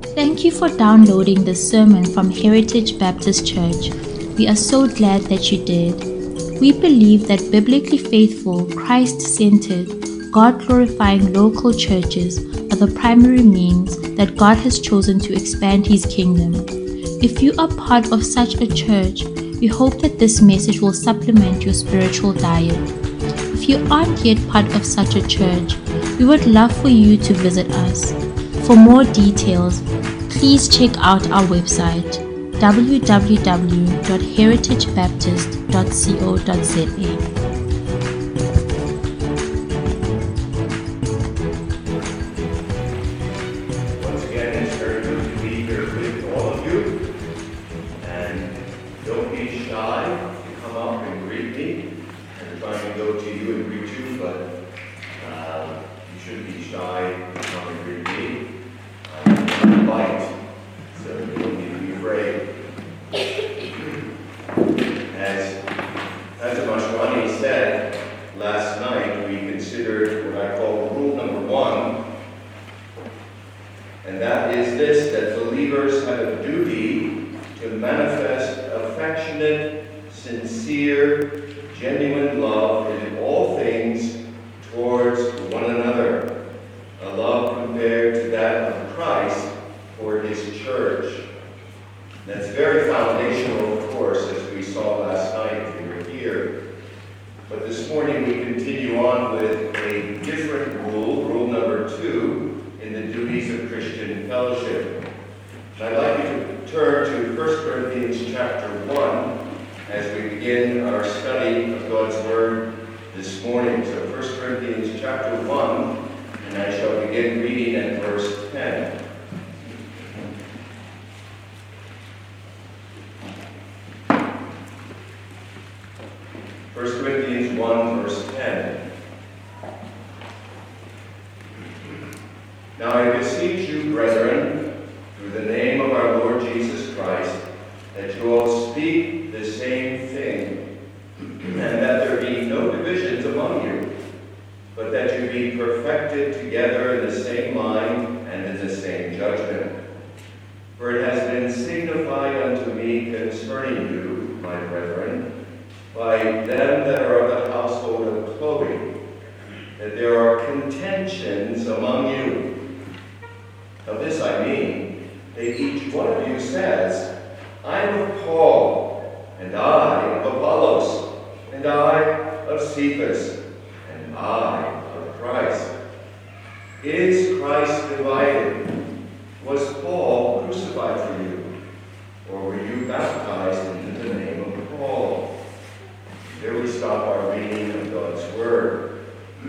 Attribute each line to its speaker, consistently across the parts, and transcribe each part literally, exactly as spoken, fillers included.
Speaker 1: Thank you for downloading this sermon from Heritage Baptist Church. We are so glad that you did. We believe that biblically faithful, Christ-centered, God-glorifying local churches are the primary means that God has chosen to expand His kingdom. If you are part of such a church, we hope that this message will supplement your spiritual diet. If you aren't yet part of such a church, we would love for you to visit us. For more details, please check out our website w w w dot heritage baptist dot co dot z a.
Speaker 2: Once again, it's very good to be here with all of you. And don't be shy to come up and greet me. I'm trying to go to you and greet you, but uh, you shouldn't be shy to come and greet me. I'm polite, so you don't need to be afraid. As as Mashwani said last night, we considered what I call rule number one, and that is this, that believers have a duty to manifest affectionate, sincere, genuine love in all things towards one another, a love compared to that of Christ for His church. That's very foundational, of course, as we saw last night if you were here. But this morning we continue on with a different rule, rule number two, in the duties of Christian fellowship. And I'd like you to turn to First Corinthians chapter one as we begin our study of God's Word this morning. So First Corinthians chapter one, and I shall begin reading at verse ten. First Corinthians one, verse ten. Now I beseech you, brethren, through the name of our Lord Jesus Christ, that you all speak the same thing, and that there be no divisions among you, but that you be perfected together in the same mind and in the same judgment. For it has been signified unto me concerning you, my brethren, by them that are of the household of Chloe, that there are contentions among you. Of this I mean, that each one of you says, I am of Paul, and I of Apollos, and I of Cephas, and I of Christ. Is Christ divided? Was Paul crucified for you? Or were you baptized into the name of Paul? Here we stop our reading of God's Word.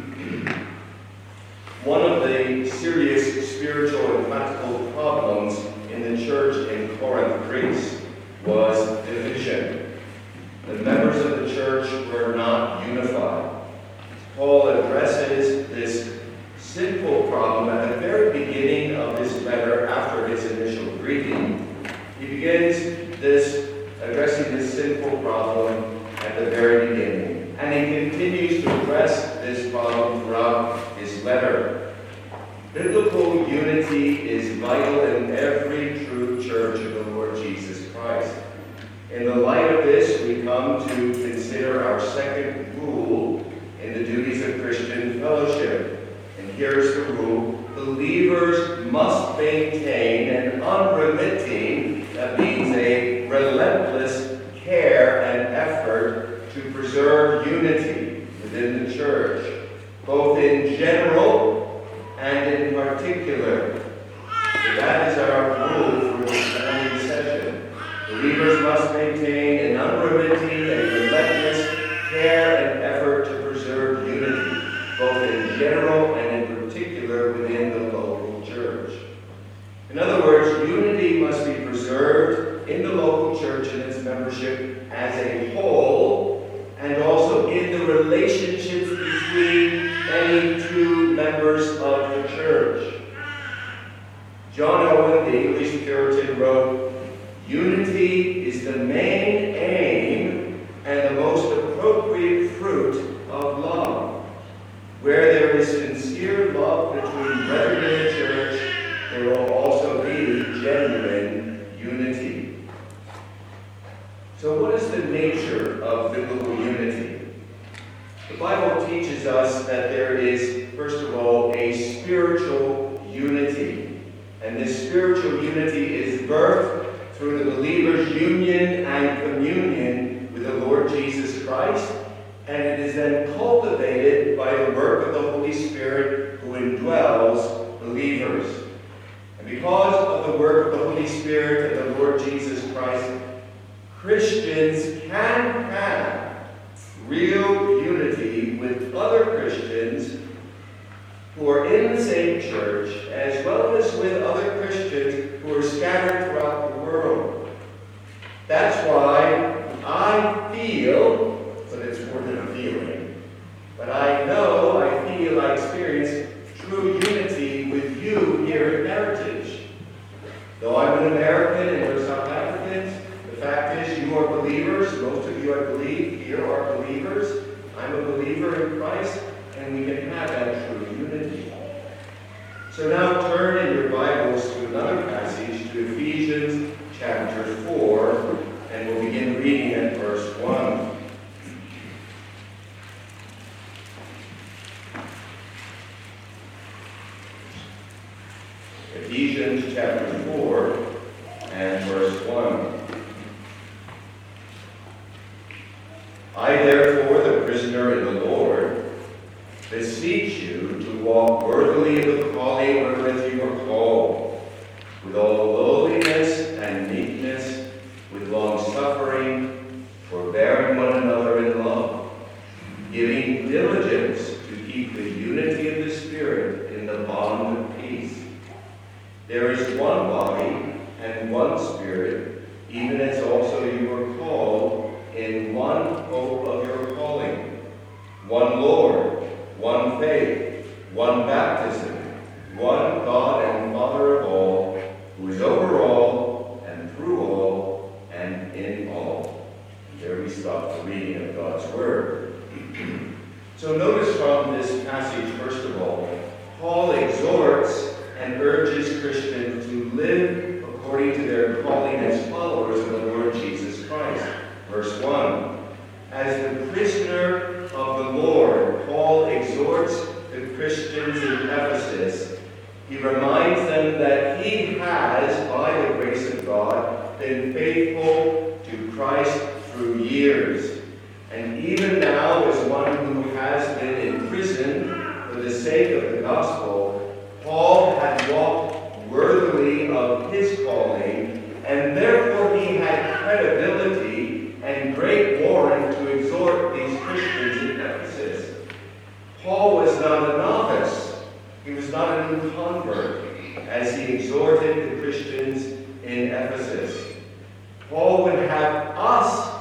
Speaker 2: One of the serious spiritual and practical problems in the church in Corinth, Greece, was division. The members of the church were not unified. Paul addresses this sinful problem at the very beginning of his letter after his initial greeting. He begins this addressing this sinful problem at the very beginning, and he continues to address this problem throughout his letter. Biblical unity is vital in every true church of the Lord Jesus Christ. In the light of this, we come to consider our second rule in the duties of Christian fellowship. And here's the rule: believers must maintain an unremitting, that means a relentless care and effort to preserve unity within the church, both in general and in particular. So that is our rule for this family session. Believers must maintain an unremitting and relentless care and effort to preserve unity, both in general and in particular within the local church. In other words, unity must be preserved in the local church and its membership as a whole, and also in the relationships between any two members of the church. John Owen, the English Puritan, wrote, "Unity is the main aim and the most appropriate fruit of love. Where there is sincere love between brethren in the church, there will also be genuine unity. So what is the nature of biblical unity? The Bible teaches us that there is, first of all, a spiritual unity. And this spiritual unity is birthed through the believer's union and communion with the Lord Jesus Christ, and it is then cultivated by the work of the Holy Spirit who indwells believers. And because of the work of the Holy Spirit and the Lord Jesus Christ, Christians can have real unity with other Christians who are in the same church, as well as with other Christians who are scattered throughout the world. That's why I feel, but it's more than a feeling, but I know, I feel, I experience true unity with you here at Heritage. Though I'm an American and you're South Africans, the fact is you are believers. Most of you, I believe, here are believers. I'm a believer in Christ, and we can have that true unity. So now turn in your Bibles to another passage, to Ephesians chapter four, and we'll begin reading at verse one. Ephesians chapter four and verse one. I therefore, the prisoner in the Lord, beseech you to walk worthily of the calling wherewith you are called, with all lowliness and meekness, with long-suffering, forbearing one another in love, giving diligence to keep the unity of the Spirit in the bond of peace. There is one body and one Spirit, even as also you were called in one hope of your calling, one Lord, one faith, one baptism, one God and Father of all, who is over all and through all and in all. And there we stop the reading of God's Word. So notice from this passage, first of all, Paul exhorts and urges Christians to live according to their calling as followers of the Lord Jesus Christ. Verse one, as the prisoner of the Lord, Paul exhorts the Christians in Ephesus. He reminds them that he has, by the grace of God, been faithful to Christ through years. And even now, as one who has been in prison for the sake of the gospel, Paul had walked worthily of his calling, and therefore he had credibility and great warrant to exhort these Christians in Ephesus. Paul was not a novice. He was not a new convert as he exhorted the Christians in Ephesus. Paul would have us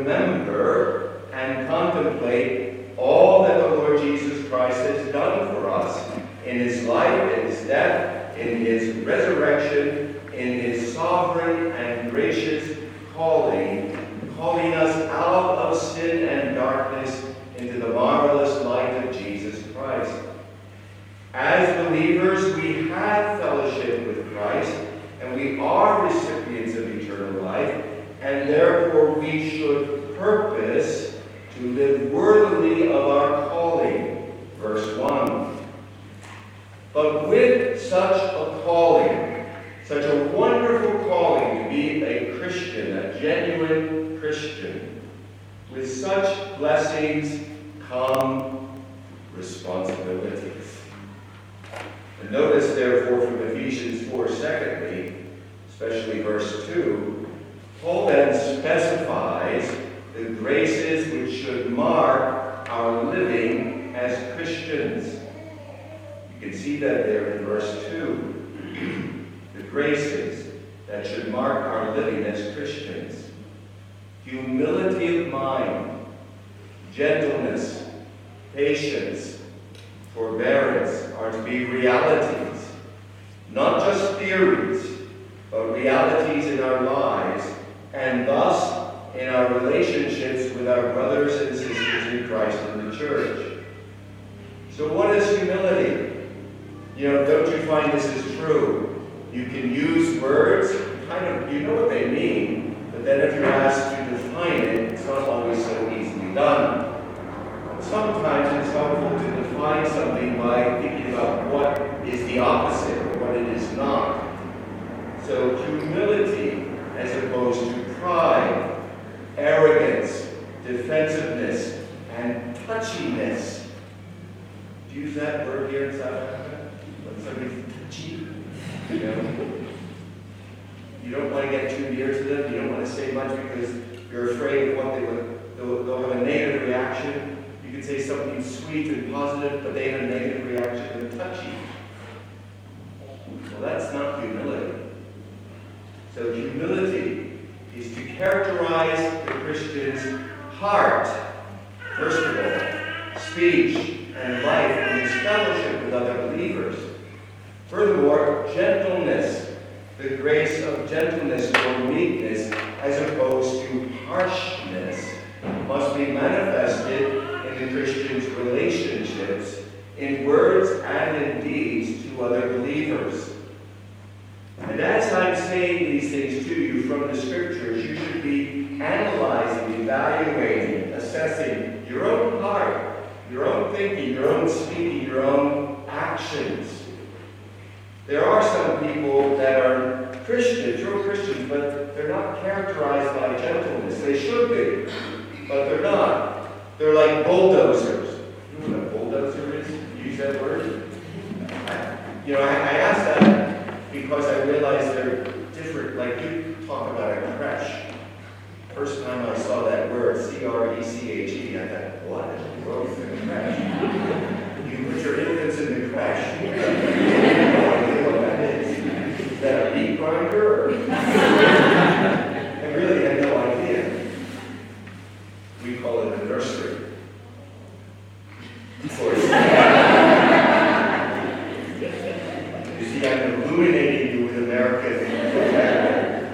Speaker 2: remember and contemplate all that the Lord Jesus Christ has done for us in his life, in his death, in his resurrection, in his sovereign and gracious calling, calling us out of sin and darkness into the marvelous light of Jesus Christ. As believers, we have fellowship with Christ, and we are recipients of eternal life, and therefore we should purpose to live worthily of our calling. Verse one. But with such a calling, such a wonderful calling to be a Christian, a genuine Christian, with such blessings come responsibilities. And notice, therefore, from Ephesians four, secondly, especially verse two, Paul then specifies the graces which should mark our living as Christians. You can see that there in verse two. The graces that should mark our living as Christians. Humility of mind, gentleness, patience, forbearance are to be realities, not just theories, but realities in our lives, and thus in our relationships with our brothers and sisters in Christ in the church. So what is humility? You know, don't you find this is true? You can use words, kind of, you know what they mean, but then if you're asked to define it, it's not always so easily done. Sometimes it's helpful to define something by thinking about what is the opposite, or what it is not. So humility as opposed to pride, arrogance, defensiveness, and touchiness. Do you use that word here in South Africa? When somebody's touchy, you know? You don't want to get too near to them. You don't want to say much because you're afraid of what they would, they'll, they'll have a negative reaction. You can say something sweet and positive, but they have a negative reaction and touchy. Well, that's not humility. So humility is to characterize the Christian's heart, first of all, speech, and life in his fellowship with other believers. Furthermore, gentleness, the grace of gentleness or meekness, as opposed to harshness, must be manifested in the Christian's relationships, in words and in deeds to other believers. And as I'm saying these things to you from the Scriptures, you should be analyzing, evaluating, assessing your own heart, your own thinking, your own speaking, your own actions. There are some people that are Christians, real Christians, but they're not characterized by gentleness. They should be, but they're not. They're like bulldozers. You know what a bulldozer is? You use that word? I, you know, I, I asked that because I realized they're different. Like you talk about a creche. First time I saw that word, C R E C H E, I thought, what in the world is in a creche? You put your infants in the creche. You have no idea what that is. Is that a meat grinder? Or? I really had no idea. We call it a nursery. Of course. You see, I'm illuminating you with American vocabulary.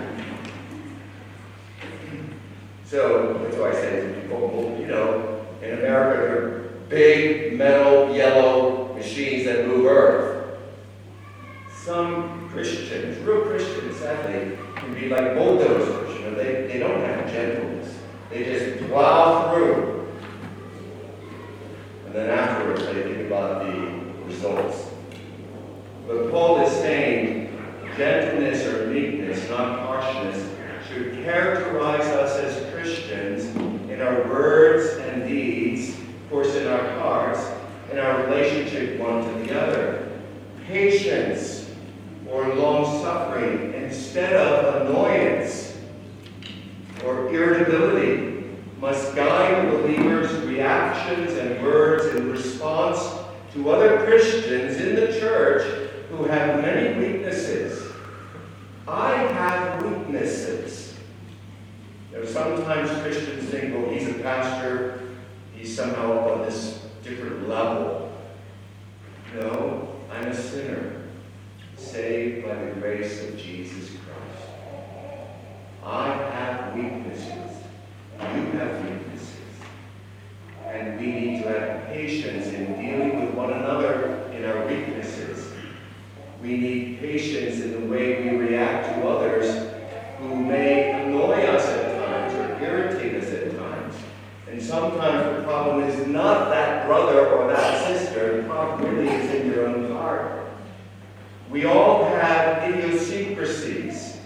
Speaker 2: So, that's why I say to people, you know, in America, they're big, metal, yellow machines that move earth. Some Christians, real Christians, sadly, can be like bulldozers. You know, they, they don't have gentleness. They just plow through. And then afterwards, they think about the results. But Paul is saying gentleness or meekness, not harshness, should characterize us as Christians in our words and deeds, of course in our hearts, in our relationship one to the other. Patience or long-suffering instead of annoyance or irritability must guide the believer's reactions and words in response to other Christians in the church who have many weaknesses. I have weaknesses. You know, sometimes Christians think, well, he's a pastor, he's somehow up on this different level. No, I'm a sinner, saved by the grace of Jesus Christ. I have weaknesses. You have weaknesses. And we need to have patience in dealing with one another in our weaknesses. We need patience in the way we react to others who may annoy us at times or irritate us at times. And sometimes the problem is not that brother or that sister. The problem really is in your own heart. We all have idiosyncrasies.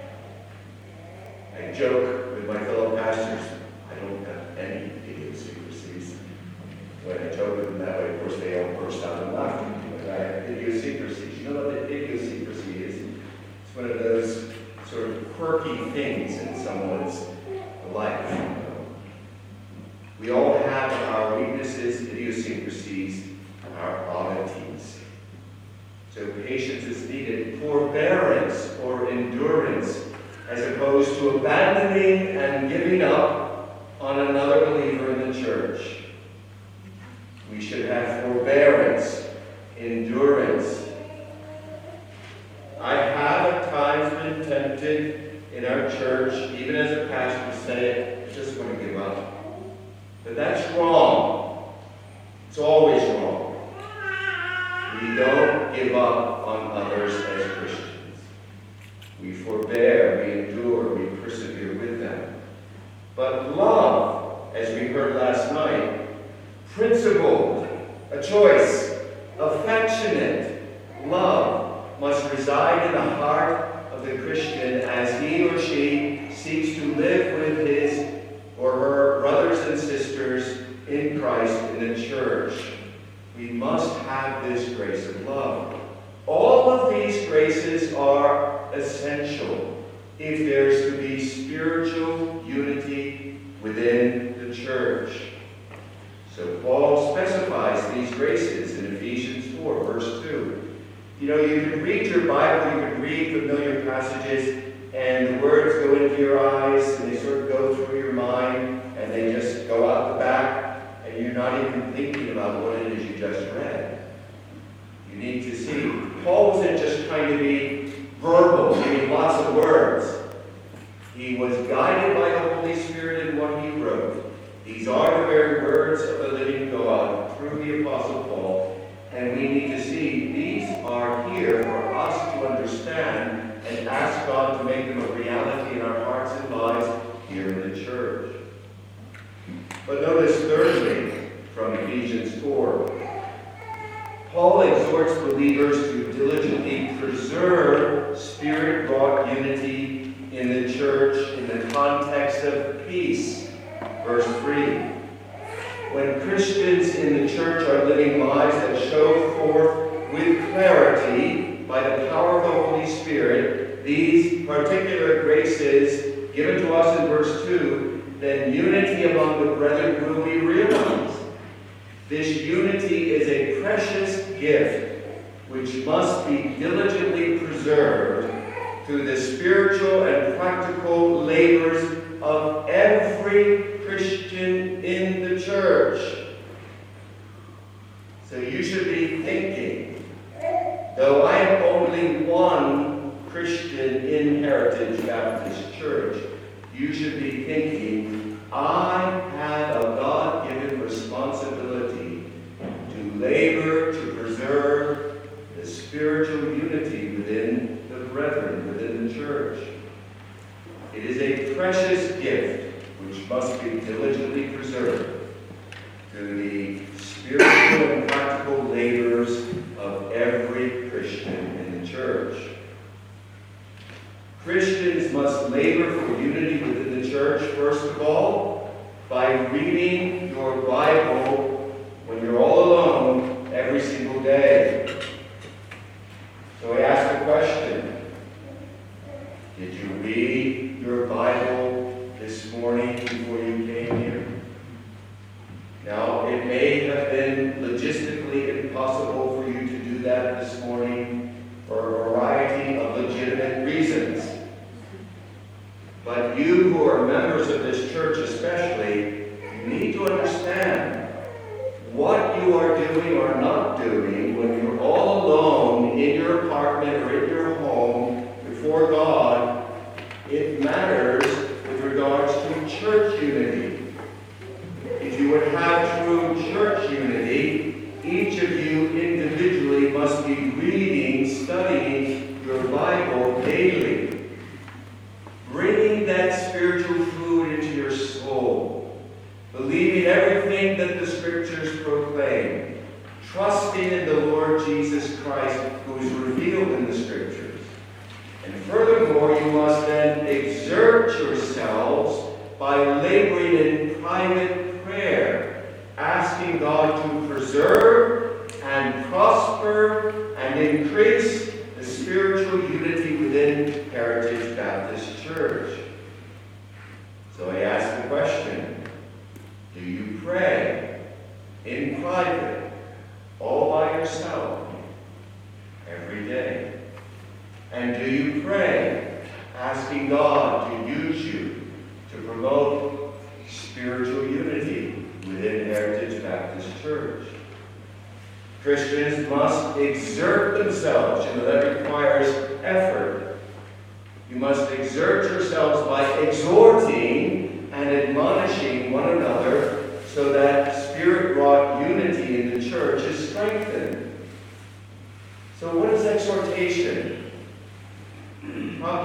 Speaker 2: I joke with my fellow pastors, I don't have any idiosyncrasies. When I joke with them that way, of course, they all burst out in laughter. But I have idiosyncrasies. You know what the idiosyncrasy is? It's one of those sort of quirky things in someone's life. We all have our weaknesses, idiosyncrasies, our oddities. So patience is needed, forbearance or endurance, as opposed to abandoning and giving up on another believer in the church. We should have forbearance, endurance. I have at times been tempted in our church, even as a pastor, to say, I just want to give up. But that's wrong. It's always wrong. We don't give up on others as Christians. We forbear, we endure, we persevere with them. But love, as we heard last night, principled, a choice, affectionate love must reside in the heart of the Christian as he or she seeks to live with his or her brothers and sisters in Christ in the church. We must have this grace of love. All of these graces are essential if there's to be spiritual unity within the church. So Paul specifies these graces in Ephesians four, verse two. You know, you can read your Bible, you can read familiar passages, and the words go into your eyes, and they sort of go through your mind, and they just go out the back, and you're not even thinking about what it is you just read. You need to see. Paul wasn't just trying to be verbal, giving lots of words. He was guided by the Holy Spirit in what he wrote. These are the very words of the living God through the Apostle Paul, and we need to see these are here for us to understand and ask God to make them a reality in our hearts and lives here in the church. But notice thirdly, from Ephesians four, Paul exhorts believers to diligently preserve Spirit-wrought unity in the church in the context of peace. Verse three. When Christians in the church are living lives that show forth with clarity by the power of the Holy Spirit these particular graces given to us in verse two, then unity among the brethren will be realized. This unity is a precious gift which must be diligently preserved through the spiritual and practical labors of every Christian in the church. So you should be thinking, though I am only one Christian in Heritage Baptist Church, you should be thinking, I have a God-given responsibility to labor to preserve the spiritual unity within the brethren, within the church. It is a precious gift which must be diligently preserved through the spiritual and practical labors of every Christian in the church. Christians must labor for unity within the church, first of all, by reading your Bible when you're all alone every single day. So I ask the question, did you read your Bible this morning before you came here? Now, it may have been logistically impossible for you to do that this morning for a variety of legitimate reasons. But you who are members of this church especially, you need to understand what you are doing or not doing when you're all alone in your apartment or in your home before God. It matters with regards to church unity. If you would have true church unity, each of you individually must be reading, studying your Bible daily, bringing that spiritual food into your soul, believing everything that the Scriptures proclaim, trusting in the Lord Jesus Christ who is revealed in the Scriptures. And furthermore, you must then exert yourselves by laboring in private prayer, asking God to preserve and prosper and increase the spiritual unity within Heritage Baptist Church. So I ask the question, do you pray in private, all by yourself, every day? And do you pray, asking God to use you to promote spiritual unity within Heritage Baptist Church? Christians must exert themselves. You know, that requires effort. You must exert yourselves by exhorting and admonishing one another so that Spirit-wrought unity in the church is strengthened. So what is exhortation? How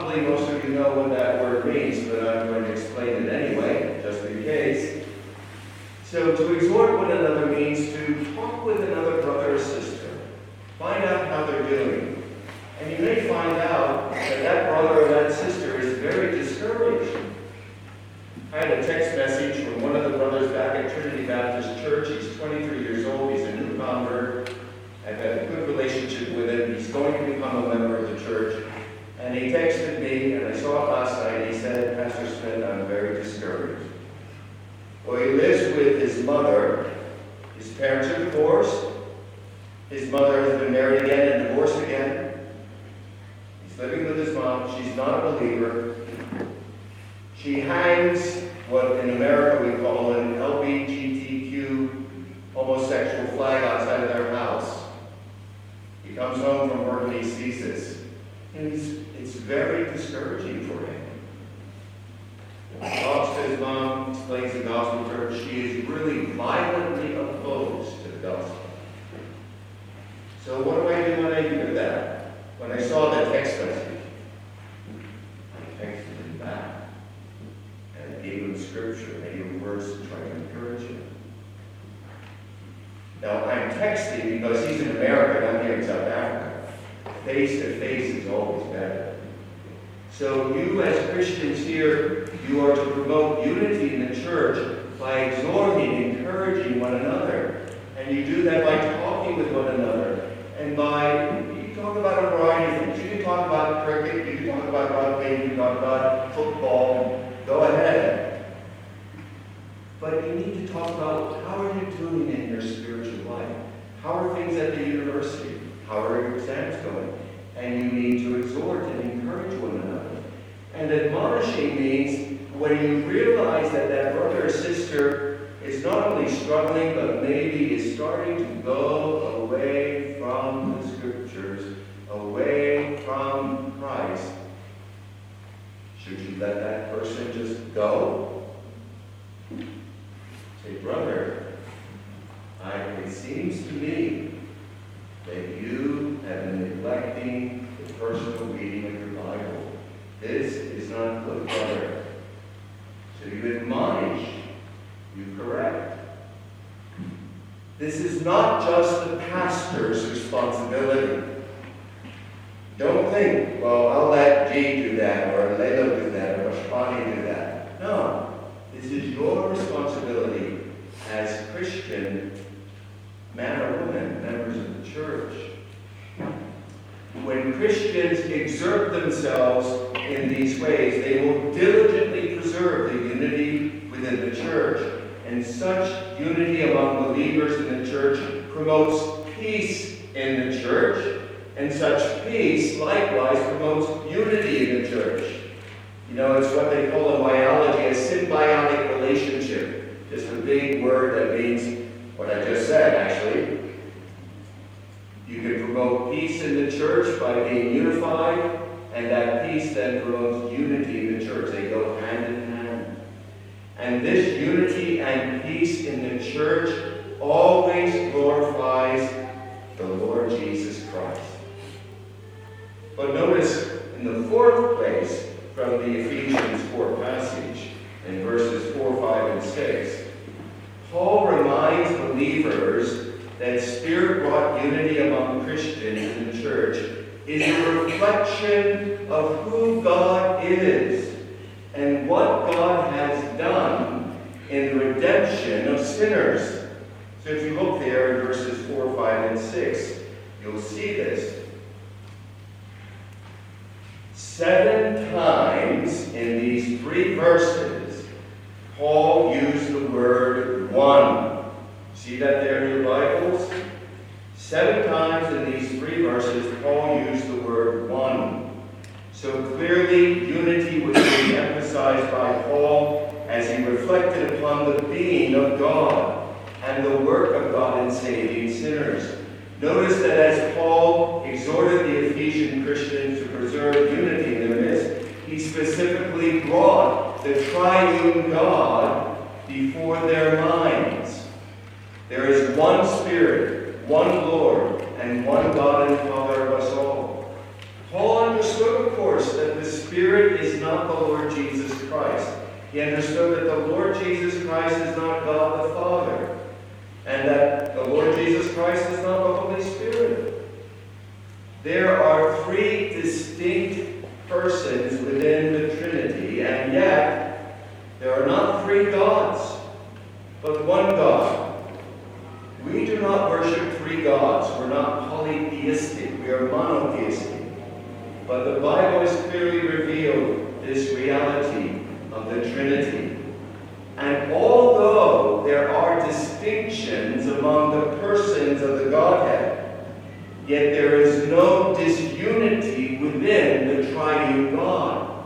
Speaker 2: Probably most of you know what that word means, but I'm going to explain it anyway, just in case. So to exhort one another means to talk with another brother or sister. Find out how they're doing. And you may find out that that brother or that sister is very discouraged. I had a text message from one of the brothers back at Trinity Baptist Church. He's twenty-three years old. He's a new convert. I've had a good relationship with him. He's going to become a member of the church. And he texted me, and I saw it last night. He said, Pastor Smith, I'm very discouraged. Well, he lives with his mother. His parents are divorced. His mother has been married again and divorced again. He's living with his mom. She's not a believer. She hangs what in America we call an L G B T Q homosexual flag outside of their house. He comes home from work and he sees this. And he's, it's very discouraging for him. He talks to his mom, explains the gospel to her. She is really violently opposed to the gospel. So what do I do when I hear that? When I saw that text message, I texted him back. And I gave him scripture, I gave him words to try to encourage him. Now, I'm texting because he's in America and I'm here in South Africa. Face to face is always better. So you as Christians here, you are to promote unity in the church by exhorting, encouraging one another. And you do that by talking with one another. And by, you talk about a variety of things. You can talk about cricket, you can talk about rugby, you can talk about football. Go ahead. But you need to talk about how are you doing in your spiritual life? How are things at the university? How are your exams going? And you need to exhort and encourage one another. And admonishing means when you realize that that brother or sister is not only struggling, but maybe is starting to go away from the scriptures, away from Christ, should you let that person just go? Say, brother, I, it seems to me that you have been neglecting the personal reading of your Bible. This is not good, brother. So you admonish, you correct. This is not just the pastor's responsibility. Don't think, well, I'll let G do that, or Layla do that, or Shpani do that. No, this is your responsibility as Christian man or woman, members of the church. When Christians exert themselves in these ways, they will diligently preserve the unity within the church. And such unity among believers in the church promotes peace in the church. And such peace, likewise, promotes unity in the church. You know, it's what they call in biology a symbiotic relationship. Just a big word that means what I just said, actually. You can promote peace in the church by being unified, and that peace then promotes unity in the church. They go hand in hand. And this unity and peace in the church always glorifies the Lord Jesus Christ. But notice in the fourth place from the Ephesians four passage, in verses four, five, and six, Paul reminds believers that Spirit-wrought unity among Christians in the church is a reflection of who God is and what God has done in the redemption of sinners. So if you look there in verses four, five, and six, you'll see this. Seven times in these three verses, Paul used the word one. See that there in your Bibles? Seven times in these three verses, Paul used the word one. So clearly, unity was being emphasized by Paul as he reflected upon the being of God and the work of God in saving sinners. Notice that as Paul exhorted the Ephesian Christians to preserve unity in their midst, he specifically brought the triune God before their minds. There is one Spirit, one Lord, and one God and Father of us all. Paul understood, of course, that the Spirit Spirit is not the Lord Jesus Christ. He understood that the Lord Jesus Christ is not God the Father, and that the Lord Jesus Christ is not the Holy Spirit. There are three distinct persons within the Trinity, and yet there are not three gods, but one God. We do not worship three gods. We're not polytheistic. We are monotheistic. But the Bible has clearly revealed this reality of the Trinity. And although there are distinctions among the persons of the Godhead, yet there is no disunity within the triune God.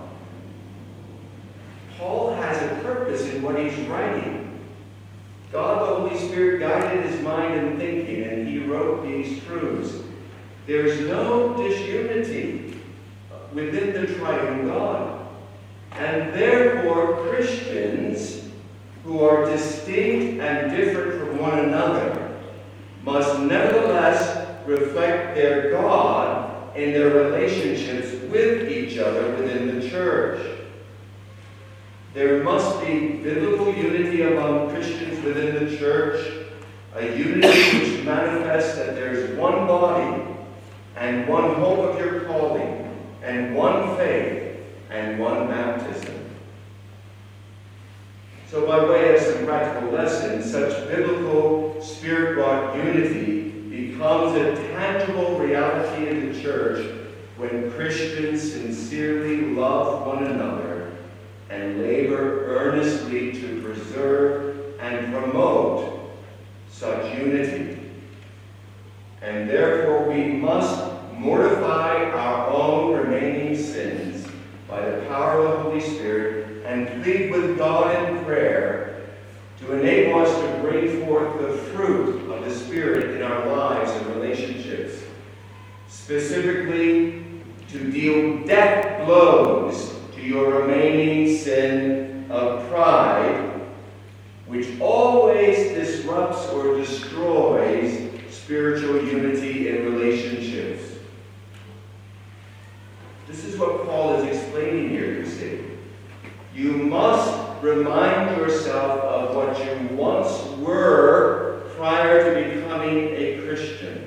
Speaker 2: Paul has a purpose in what he's writing. God, the Holy Spirit, guided his mind and thinking, and he wrote these truths. There's no disunity within the triune God. And therefore, Christians who are distinct and different from one another must nevertheless reflect their God in their relationships with each other within the church. There must be biblical unity among Christians within the church, a unity which manifests that there is one body and one hope of your calling and one faith and one baptism. So by way of some practical lessons, such biblical Spirit-wrought unity becomes a tangible reality in the church when Christians sincerely love one another and labor earnestly to preserve and promote such unity. And therefore we must mortify our own remaining sins by the power of the Holy Spirit and plead with God in prayer to enable us to bring forth the fruit of the Spirit in our lives and relationships, specifically to deal death blows to your remaining sin of pride, which always disrupts or destroys spiritual unity in relationships. This is what Paul is explaining here, you see. You must remind yourself of what you once were prior to becoming a Christian.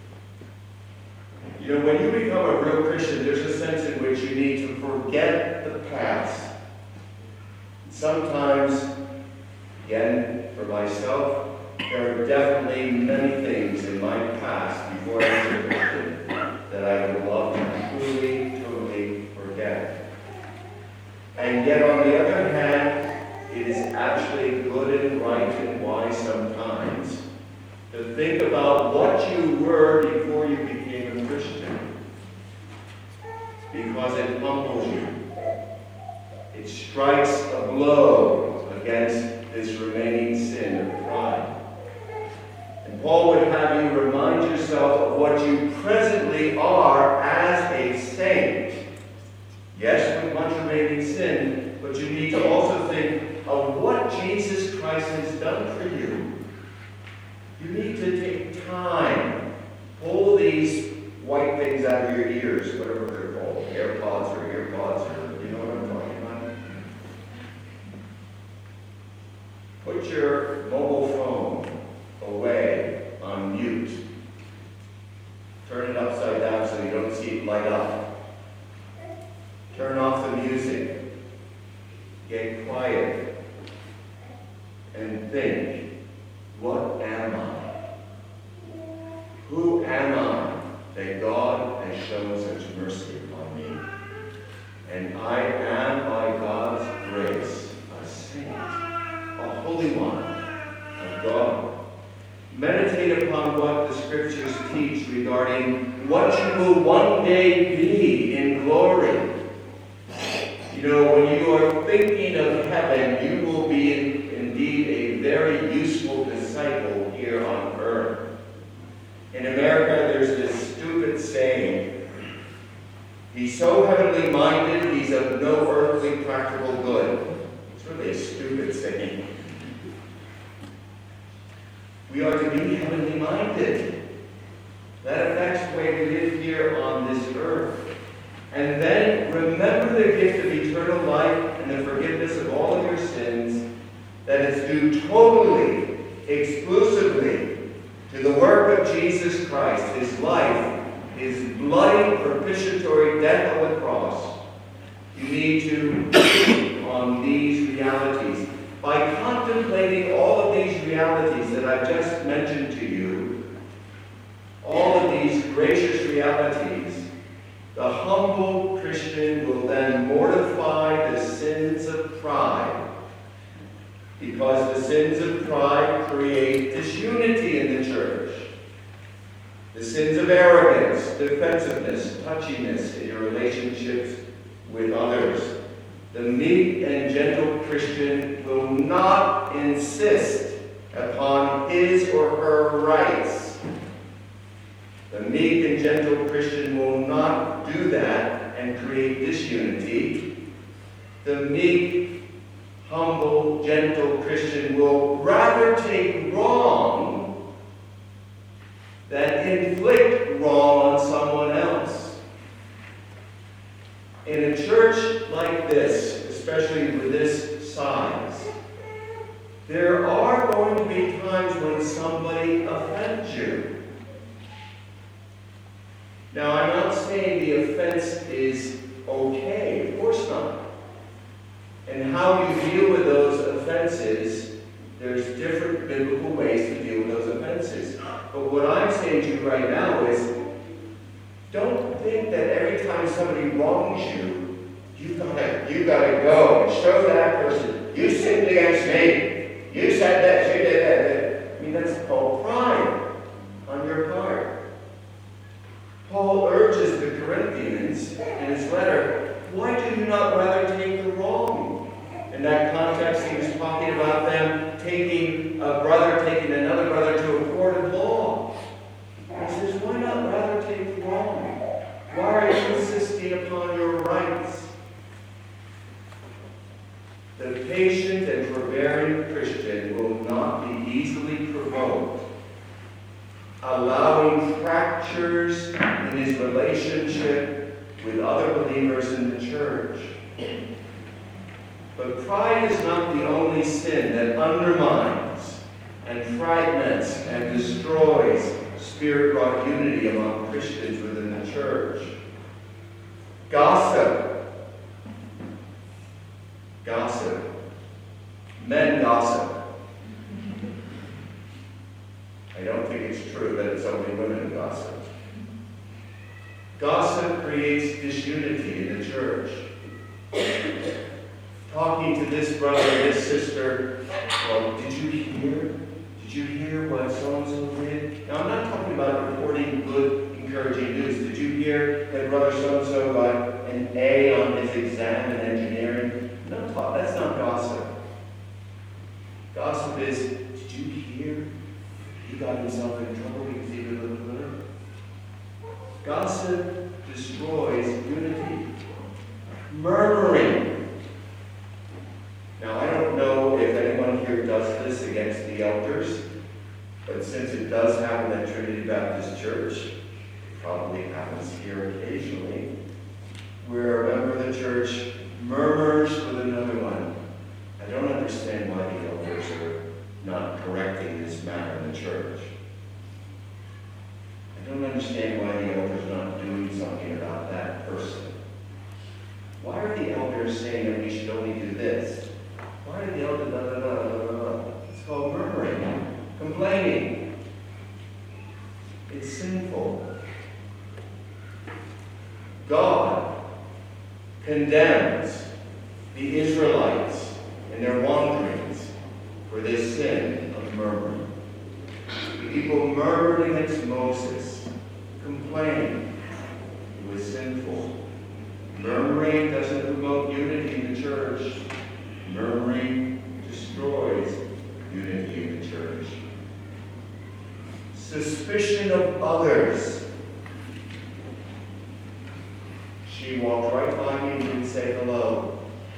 Speaker 2: You know, when you become a real Christian, there's a sense in which you need to forget the past. Sometimes, again, for myself, there are definitely many things in my past before I was a Christian that I would love to truly, totally forget. And yet, on the other hand, it is actually good and right and wise sometimes to think about what you were before you became a Christian, because it humbles you. It strikes a blow against this remaining sin of pride. And Paul would have you remind yourself of what you presently are as a saint. Yes, with much remaining sin, but you need to also think of what Jesus Christ has done for you. You need to take time, pull these white things out of your ears, whatever they're called, AirPods or earpods, or you know what I'm talking about? Put your mobile phone away on mute. Turn it upside down so you don't see it light up. Turn off the music. Get quiet. And think, what am I? Who am I that God has shown such mercy upon me? And I am, by God's grace, a saint, a holy one of God. Meditate upon what the Scriptures teach regarding what you will one day be in glory. You know, when you are thinking of heaven, you will be in, indeed a very useful disciple here on earth. In America, there's this stupid saying, he's so heavenly minded, he's of no earthly practical good. It's really a stupid saying. We are to be heavenly minded. That affects the way we live here on this earth. And then remember the due totally, exclusively to the work of Jesus Christ, his life, his bloody propitiatory death on the cross, you need to think on these realities. By contemplating all of these realities that I've just mentioned to you, all of these gracious realities, the humble Christian will then mortify the sins of pride, because the sins of pride create disunity in the church. The sins of arrogance, defensiveness, touchiness in your relationships with others. The meek and gentle Christian will not insist upon his or her rights. The meek and gentle Christian will not do that and create disunity. The meek, humble, gentle Christian will rather take wrong than inflict wrong on someone else. In a church like this, especially with this size, there are going to be times when somebody offends you. Now, I'm not saying the offense is okay, of course not. And how you deal with those offenses, there's different biblical ways to deal with those offenses. But what I'm saying to you right now is, don't think that every time somebody wrongs you, you've got to you gotta go and show that person, you sinned against me, you said that, you did that. I mean, that's called pride on your part. Paul urges the Corinthians in his letter, why do you not rather take the wrong? In that context, he was talking about them taking a brother, taking another brother to a court of law. He says, why not rather take the wrong? Why are you insisting upon your rights? The patient and forbearing Christian will not be easily provoked, allowing fractures in his relationship with other believers in the church. But pride is not the only sin that undermines and fragments and destroys Spirit-wrought unity among Christians within the church. Gossip. Gossip. Men gossip. I don't think it's true that it's only women who gossip. Gossip creates disunity in the church. Talking to this brother, this sister, well, did you hear? Did you hear what so-and-so did? Now, I'm not talking about reporting good, encouraging news. Did you hear that brother so-and-so got an A on his exam in engineering? No, that's not gossip. Gossip is, did you hear? He got himself in trouble because he did a little. Gossip destroys unity. Murmuring. Now, I don't know if anyone here does this against the elders, but since it does happen at Trinity Baptist Church, it probably happens here occasionally, where a member of the church murmurs with another one. I don't understand why the elders are not correcting this matter in the church. I don't understand why the elders are not doing something about that person. Why are the elders saying that we should only do this? Why are the elders blah, blah, blah, blah, blah? It's called murmuring, complaining. It's sinful. God condemns the Israelites in their wanderings for this sin of murmuring. The people murmured against Moses, complaining. It was sinful. Murmuring doesn't promote unity in the church. Murmuring destroys unity in the church. Suspicion of others. She walked right by me and didn't say hello.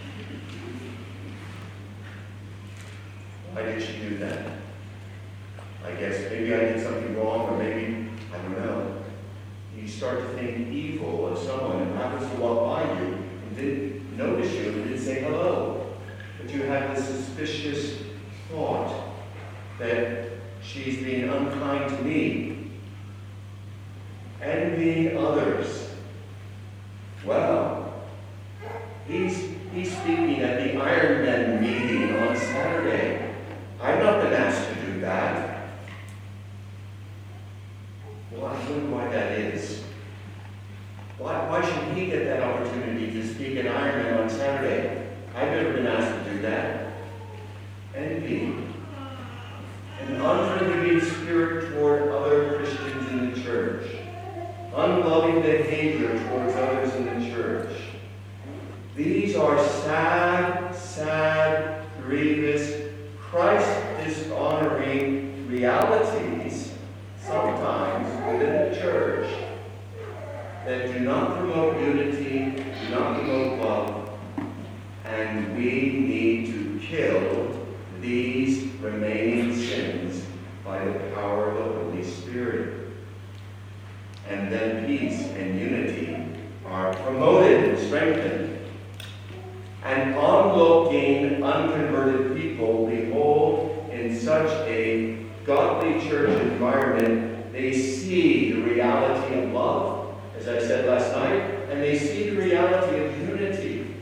Speaker 2: Why did she do that? I guess maybe I did something wrong, or maybe, I don't know. You start to think evil of someone who happens to walk by you and didn't notice you and didn't say hello. But you have this suspicious thought that she's being unkind to me, envying others. Well, he's, he's speaking at the Ironman meeting on Saturday. I've not been asked to do that. Well, I wonder why that is. Why, why should he get that opportunity to speak at Ironman on Saturday? I've never been asked to do that. Envy. An unforgiving spirit toward other Christians in the church. Unloving behavior towards others in the church. These are sad, sad, grievous, Christ-dishonoring realities, sometimes within the church, that do not promote unity, do not promote love, and we need to kill these remaining sins by the power of the Holy Spirit. And then peace and unity are promoted and strengthened. And onlooking unconverted people behold in such a godly church environment, they see the reality of love, as I said last night, and they see the reality of unity.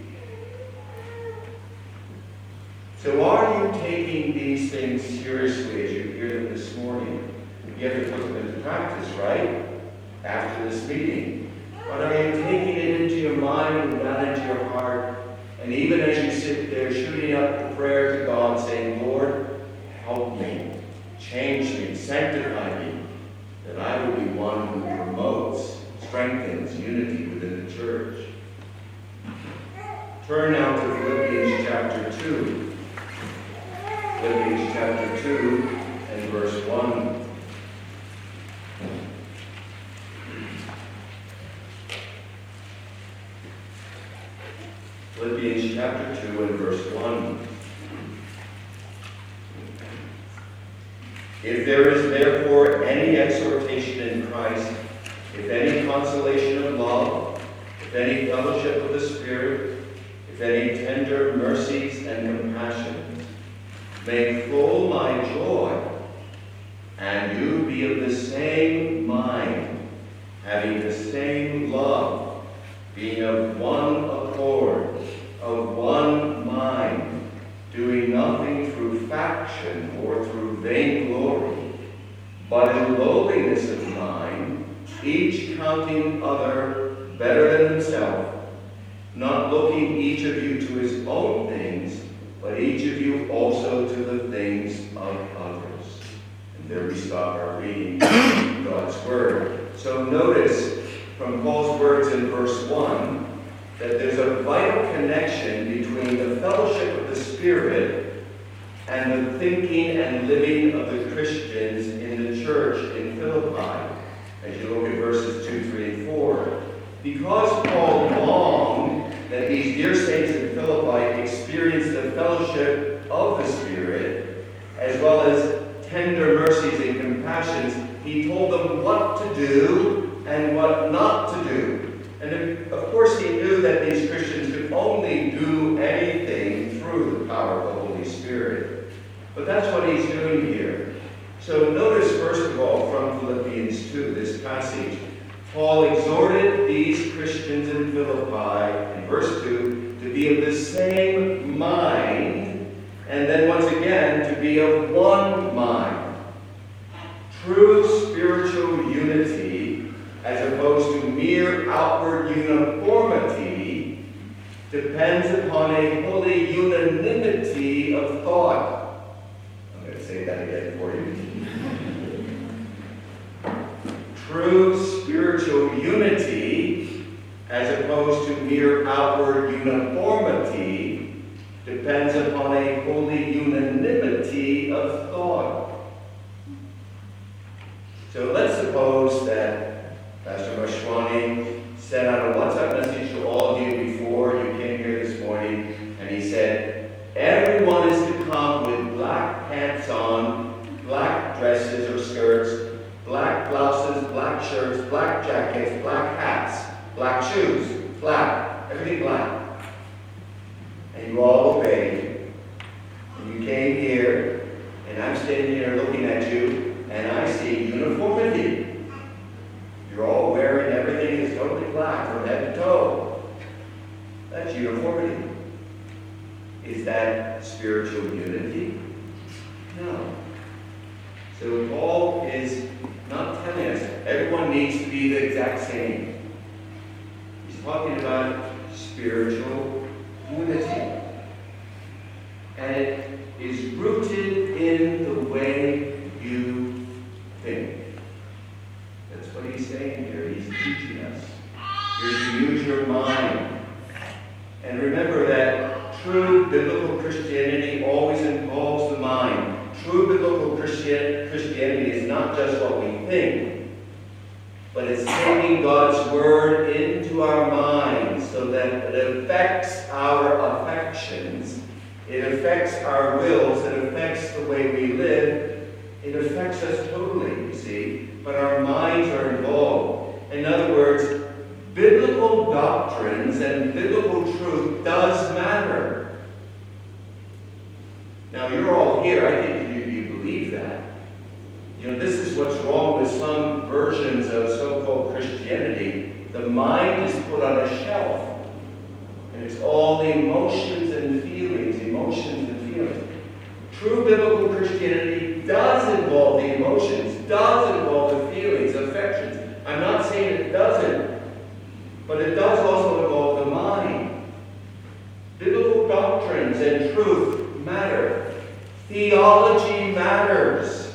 Speaker 2: So are you taking these things seriously as you hear them this morning? You have to put them into practice, right? After this meeting. But are you taking it into your mind and down into your heart? And even as you sit there shooting up the prayer to God, saying, Lord, help me, change me, sanctify me, that I will be one who promotes, strengthens unity within the church. Turn now to Philippians chapter two. Philippians chapter two and verse one. Philippians chapter two and verse one. If there is therefore any exhortation in Christ, if any consolation of love, if any fellowship of the Spirit, if any tender mercies and compassion, make full my joy, and you be of the same mind, having the same love, being of one accord, of one mind, doing nothing through faction or through vainglory, but in lowliness of mind, each counting other better than himself, not looking each of you to his own things, but each of you also to the things of others. And there we stop our reading of God's word. So notice from Paul's words in verse one, that there's a vital connection between the fellowship of the Spirit and the thinking and living of the Christians in the church in Philippi, as you look at verses two, three, and four. Because Paul longed that these dear saints in Philippi experience the fellowship of the Spirit, as well as tender mercies and compassions, he told them what to do and what not to do. And of course he knew that these Christians could only do anything through the power of the Holy Spirit. But that's what he's doing here. So notice first of all from Philippians two, this passage, Paul exhorted these Christians in Philippi, in verse two, to be of the same mind, and then once again to be of one mind. True spiritual unity, as opposed to mere outward uniformity, depends upon a holy unanimity of thought. I'm going to say that again for you. True spiritual unity, as opposed to mere outward uniformity, depends upon a holy unanimity of thought. So let's suppose that Pastor Mashwani sent out a WhatsApp message to all of you before you came here this morning, and he said, everyone is to come with black pants on, black dresses or skirts, black blouses, black shirts, black jackets, black hats, black shoes, black, everything black. And you all obeyed. And you came here, that uniformity? Is that spiritual unity? No. So Paul is not telling us everyone needs to be the exact same. He's talking about spiritual unity. And it is rooted in the way you think. That's what he's saying here. He's teaching us. You're to use your mind. And remember that true biblical Christianity always involves the mind. True biblical Christian, Christianity is not just what we think, but it's taking God's word into our minds so that it affects our affections, it affects our wills, it affects the way we live, it affects us totally, you see, but our minds are involved. In other words, biblical doctrines and biblical truth does matter. Now, you're all here. I think you, you believe that. You know, this is what's wrong with some versions of so-called Christianity. The mind is put on a shelf. And it's all the emotions and feelings, emotions and feelings. True biblical Christianity does involve the emotions, does involve the feelings, affections. I'm not saying it doesn't, but it does also involve the mind. Biblical doctrines and truth matter. Theology matters.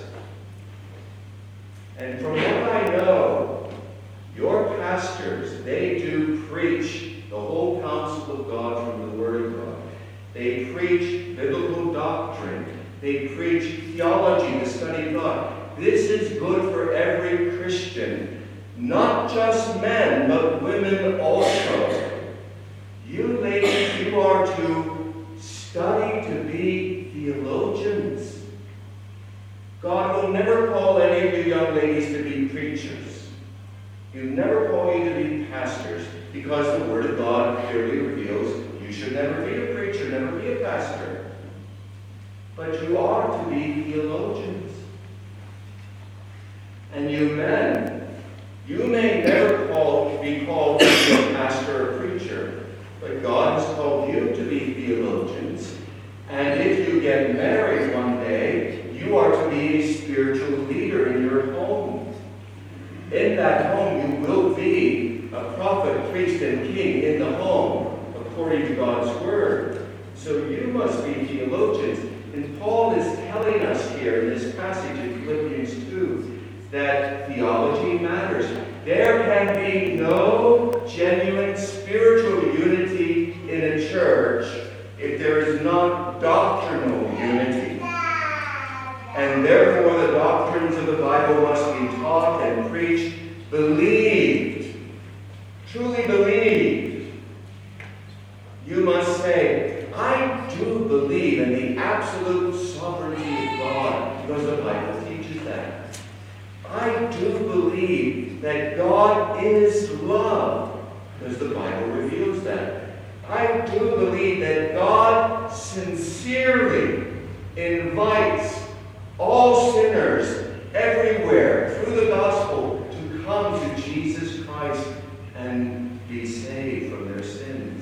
Speaker 2: And from what I know, your pastors, they do preach the whole counsel of God from the Word of God. They preach biblical doctrine. They preach theology, the study of God. This is good for every Christian. Not just men, but women also. You ladies, you are to study to be theologians. God will never call any of you young ladies to be preachers. He'll never call you to be pastors, because the Word of God clearly reveals you should never be a preacher, never be a pastor. But you are to be theologians. And you men, you may never call, be called to be a pastor or preacher, but God has called you to be theologians. And if you get married one day, you are to be a spiritual leader in your home. In that home, you will be a prophet, priest, and king in the home, according to God's word. So you must be theologians. And Paul is telling us here in this passage in Philippians two that theology matters. There can be no genuine spiritual unity in a church if there is not doctrinal unity. And therefore the doctrines of the Bible must be taught and preached, believed, truly believed. You must say, I do believe in the absolute sovereignty of God, because the Bible teaches that. I do believe that God is love, because the Bible reveals that. I do believe that God sincerely invites all sinners everywhere through the gospel to come to Jesus Christ and be saved from their sins.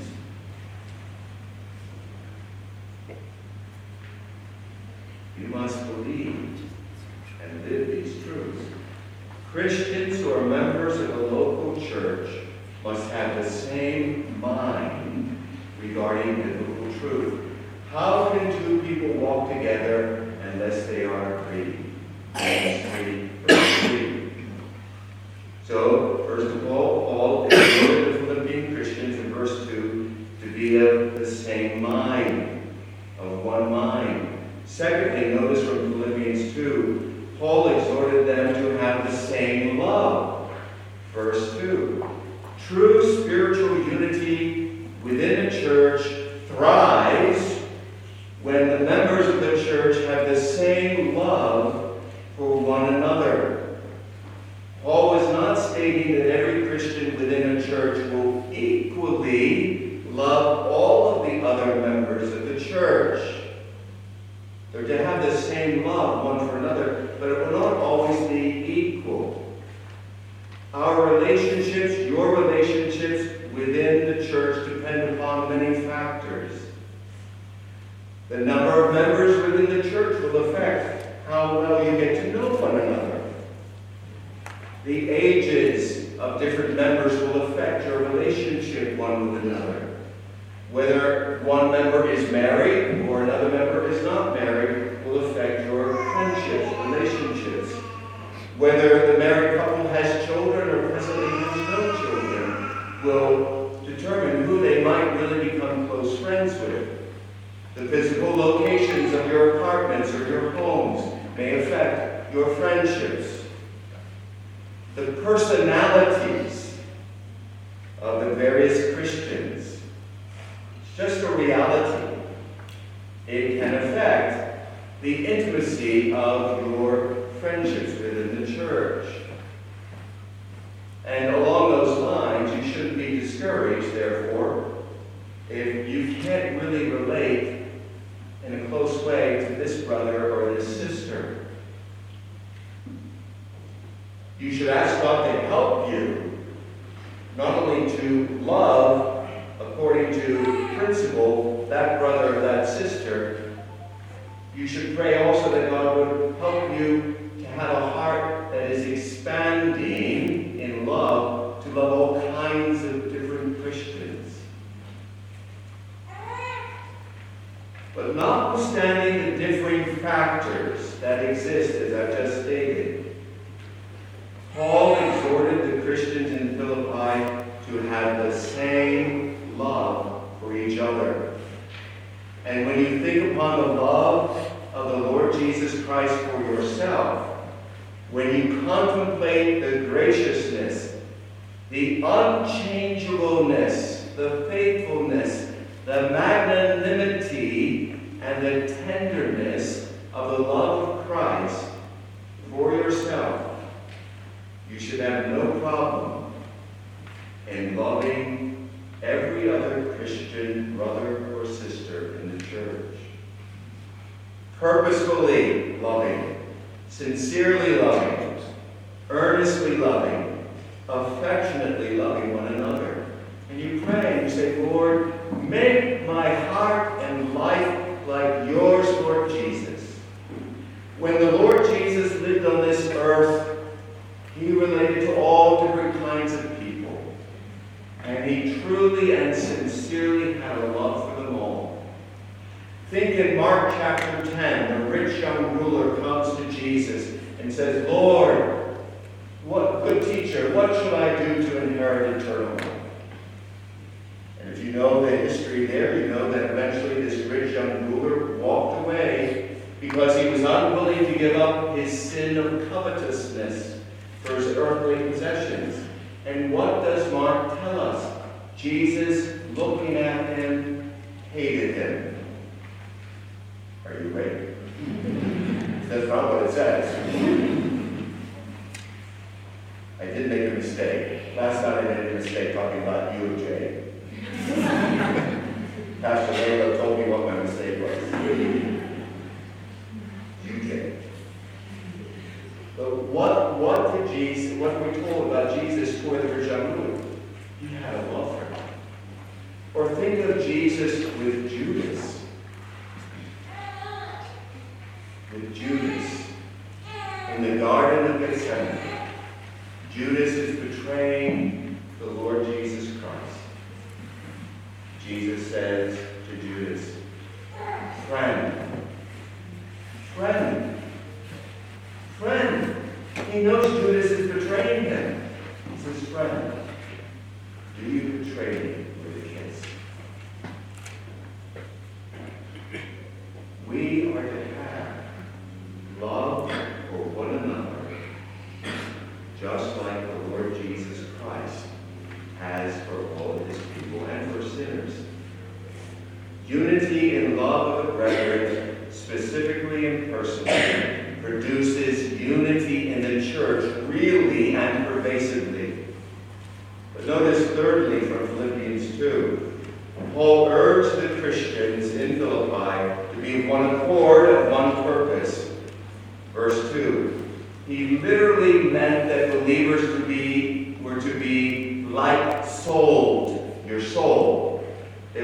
Speaker 2: You must believe and live these truths. Christians who are members of a local church must have the same mind regarding biblical truth. How can two people walk together unless they are agreed? James three, verse three. So, first of all, Paul exhorted the Philippian Christians in verse two to be of the same mind, of one mind. Secondly, notice from Philippians two, Paul exhorted them to have the same love. Verse two. True spiritual unity within a church thrives when the members of the church have the same love for one another. Paul was not stating that every Christian within a church will equally love all of the other members of the church. They're to have the same love one for another, but it will not always be equal. Our relationships, your relationships within the church depend upon many defining factors. The number of members within the church will affect how well you get to know one another. The ages of different members will affect your relationship one with another. Whether one member is married or another member is not married will affect your friendships, relationships. Whether the married couple has children or presently has no children will determine who they might really become close friends with. The physical locations of your apartments or your homes may affect your friendships. The personalities of the various Christians, it's just a reality. It can affect the intimacy of your friendships within the church. And along those lines, you shouldn't be discouraged, therefore, if you can't really relate in a close way to this brother or this sister. You should ask God to help you, not only to love according to principle that brother or that sister. You should pray also that God would help you to have a heart that is expanding in love, to love all kinds of different Christians. But notwithstanding the differing factors that exist, as I've just stated, Paul exhorted the Christians in Philippi to have the same love for each other. And when you think upon the love of the Lord Jesus Christ for yourself, when you contemplate the graciousness, the unchangeableness, the faithfulness, the magnanimity, and the tenderness of the love of Christ for yourself, you should have no problem in loving every other Christian brother or sister in the church. Purposefully loving, sincerely loving, earnestly loving, affectionately loving one another. And you pray and you say, Lord, make my heart and life like yours, Lord Jesus. When the Lord Jesus lived on this earth, he related to all different kinds of people. And he truly and sincerely had a love for them all. Think in Mark chapter ten, the rich young ruler comes to Jesus and says, Lord, what good teacher, what should I do to inherit eternal life? And if you know the history there, you know that eventually this rich young ruler walked away because he was unwilling to give up his sin of covetousness for his earthly possessions. And what does Mark tell us? Jesus, looking at him, hated him. Are you ready? That's not what it says. I did make a mistake. Last night I made a mistake talking about you and Jay. Pastor Layla told me what my mistake was. You Jay. But what, what did Jesus, what were we told about Jesus toward the rich young ruler? He had a love for him. Or think of Jesus with Judas. With Judas in the Garden of Gethsemane. Judas is betraying the Lord Jesus Christ. Jesus says to Judas, friend, friend, friend. He knows Judas is betraying him. He says, friend, do you betray me with a kiss? We are to have love for one another, just like the Lord Jesus Christ has for all of his people and for sinners. Unity in love of the brethren, specifically and personally, produces unity in the church really and pervasively. But notice thirdly from Philippians two, Paul urged the Christians in Philippi to be of one accord and one purpose. Verse two, he literally meant that believers to be, were to be like-souled, your soul. They were to be like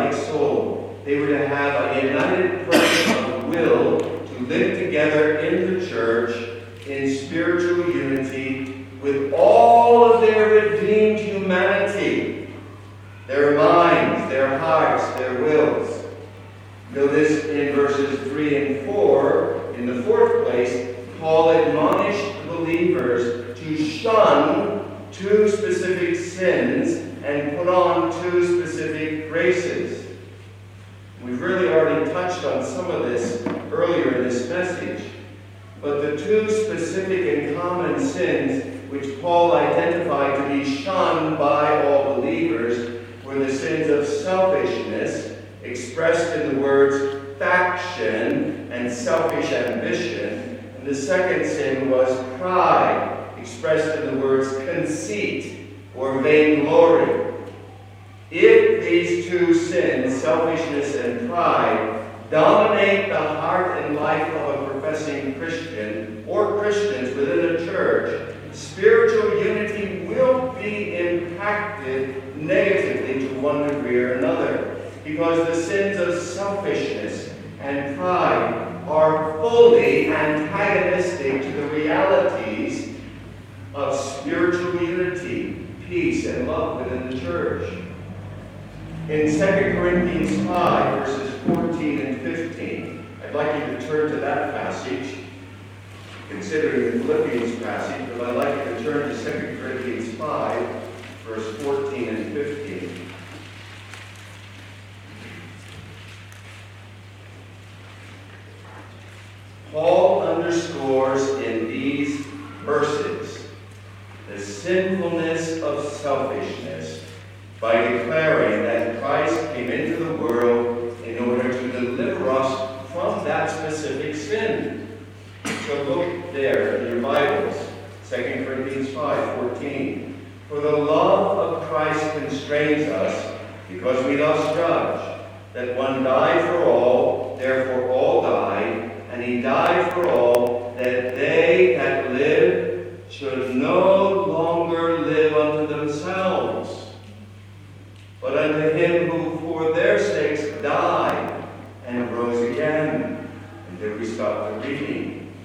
Speaker 2: like soul. They were to have a united purpose of will to live together in the church in spiritual unity with all of their redeemed humanity, their minds, their hearts, their wills. Notice in verses three and four, in the fourth place, Paul admonished believers to shun two specific sins and put on two specific graces. We've really already touched on some of this earlier in this message, but the two specific and common sins which Paul identified to be shunned by all believers were the sins of selfishness, expressed in the words faction and selfish ambition, and the second sin was pride, expressed in the words conceit or vainglory. If these two sins, selfishness and pride, dominate the heart and life of a professing Christian or Christians within a church, spiritual unity will be impacted negatively to one degree or another, because the sins of selfishness and pride are fully antagonistic to the realities of spiritual unity, peace, and love within the church. In Second Corinthians five, verses fourteen and fifteen, I'd like you to turn to that passage, considering the Philippians passage, but I'd like you to turn to Second Corinthians five, verse fourteen and fifteen. Paul underscores in these verses the sinfulness of selfishness by declaring that Christ came into the world in order to deliver us from that specific sin. So look there in your Bibles, Second Corinthians five fourteen. For the love of Christ constrains us, because we thus judge, that one died for all, therefore all died, and he died for all, that they that live should no longer live unto themselves, but unto him who for their sakes died and rose again. And there we stop the reading.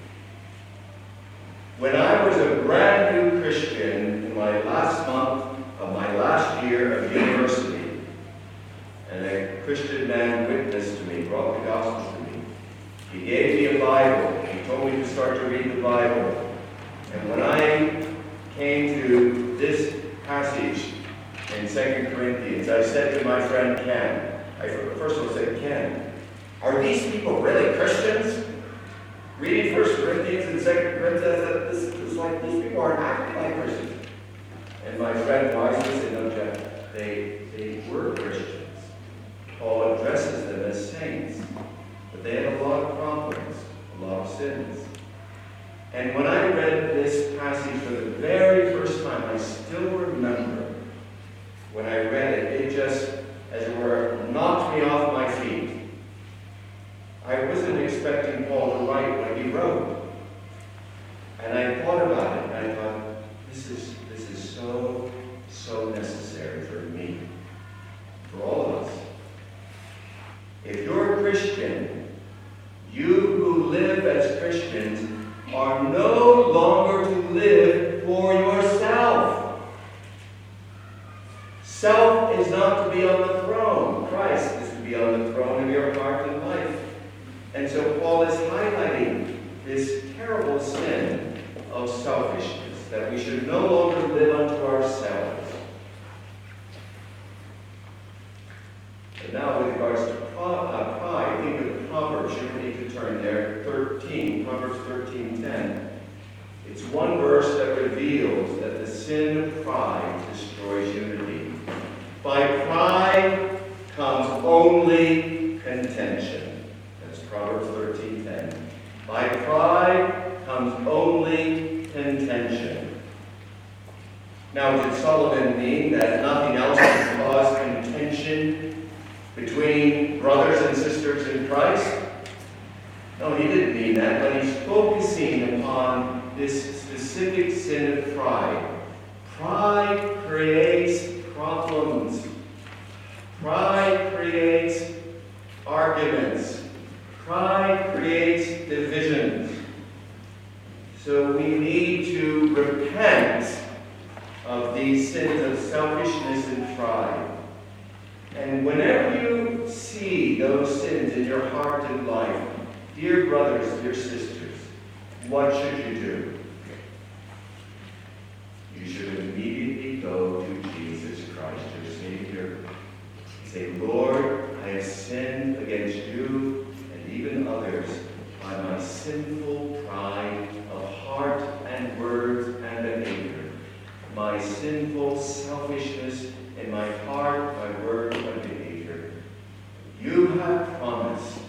Speaker 2: When I was a brand new Christian in my last month of my last year of university, and a Christian man witnessed to me, brought the gospel to me. He gave me a Bible. He told me to start to read the Bible. And when I came to this passage in Second Corinthians, I said to my friend Ken, I first of all said, Ken, are these people really Christians? Reading First Corinthians and Second Corinthians, this is like these people aren't acting like Christians. And my friend wisely said, no, Jeff, they, they were Christians. Paul addresses them as saints, but they had a lot of problems, a lot of sins. And when I read this passage for the very first time, I still remember when I read it, it just, as it were, knocked me off my feet. I wasn't expecting Paul to write what he wrote. And I thought about it, and I thought, this is, this is so, so necessary for me, for all of us. If you're a Christian, you who live as Christians are no longer to live for yourself. Self is not to be on the throne. Christ is to be on the throne of your heart and life. And so Paul is highlighting this terrible sin of selfishness, that we should no longer live unto ourselves. And now with regards to pride, think of Proverbs. You don't need to turn there. thirteen, Proverbs thirteen ten. It's one verse that reveals that the sin of pride destroys unity. By pride comes only contention. That's Proverbs thirteen ten. By pride comes only contention. Now, did Solomon mean that nothing else can cause contention between brothers and sisters in Christ? No, he didn't mean that, but he's focusing upon this specific sin of pride. Pride creates problems. Pride creates Dear brothers, dear sisters, what should you do? You should immediately go to Jesus Christ, your Savior. Say, Lord, I have sinned against you and even others by my sinful pride of heart and words and behavior, my sinful selfishness in my heart, my word, and behavior. You have promised,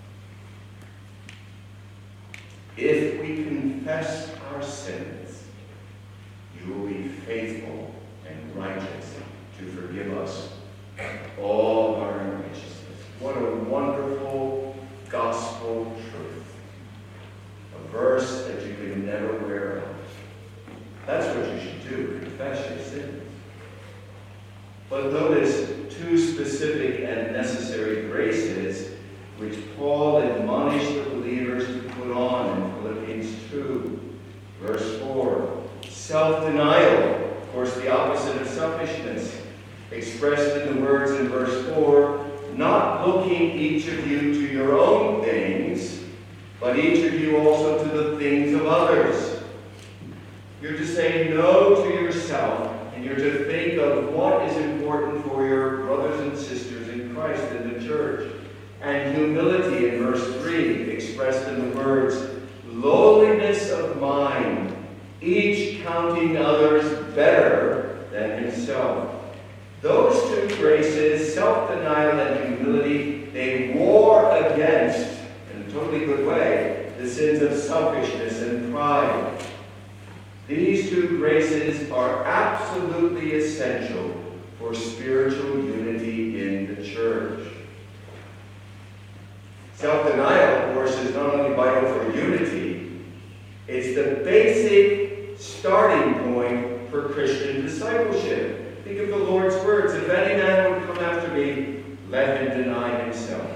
Speaker 2: if we confess our sins, you will be faithful and righteous to forgive us all our unrighteousness. What a wonderful gospel truth. A verse that you can never wear out. That's what you should do, confess your sins. But notice two specific and necessary graces which Paul admonished the believers to put on in Philippians two, verse four. Self-denial, of course the opposite of selfishness, expressed in the words in verse four, not looking each of you to your own things, but each of you also to the things of others. You're to say no to yourself, and you're to think of what is important for your brothers and sisters in Christ in the church. And humility in verse three, expressed in the words, lowliness of mind, each counting others better than himself. Those two graces, self-denial and humility, they war against, in a totally good way, the sins of selfishness and pride. These two graces are absolutely essential for spiritual unity in the church. Self-denial, of course, is not only vital for unity, it's the basic starting point for Christian discipleship. Think of the Lord's words, if any man would come after me, let him deny himself.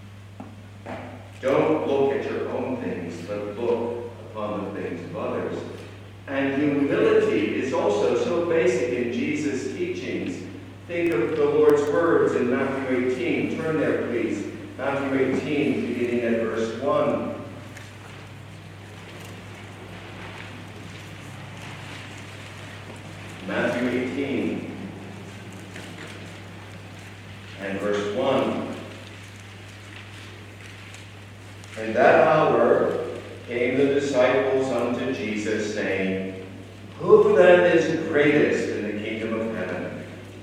Speaker 2: Don't look at your own things, but look upon the things of others. And humility is also so basic in Jesus' teachings. Think of the Lord's words in Matthew eighteen. Turn there, please. Matthew eighteen, beginning at verse one. Matthew eighteen and verse one. In that hour came the disciples unto Jesus, saying, who then is greatest in the kingdom of heaven?